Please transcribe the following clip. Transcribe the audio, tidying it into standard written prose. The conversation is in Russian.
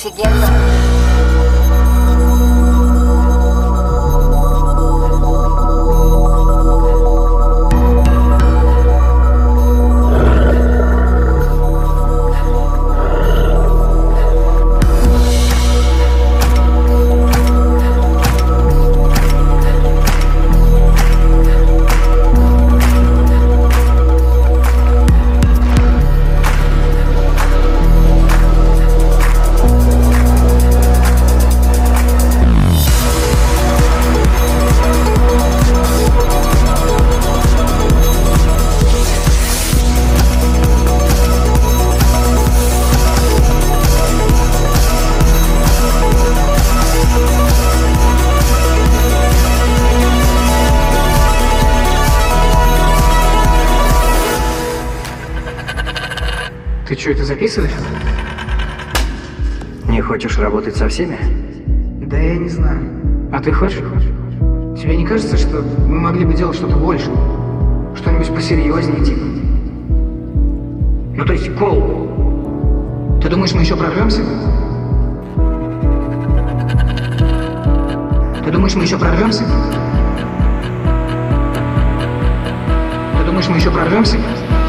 офигенно. Ты что, это записываешь? Не хочешь работать со всеми? Да я не знаю. А ты хочешь? Тебе не кажется, что мы могли бы делать что-то больше? Что-нибудь посерьезнее, типа? Ну, то есть, Кол, ты думаешь, мы еще прорвемся? Ты думаешь, мы еще прорвемся? Ты думаешь, мы еще прорвемся?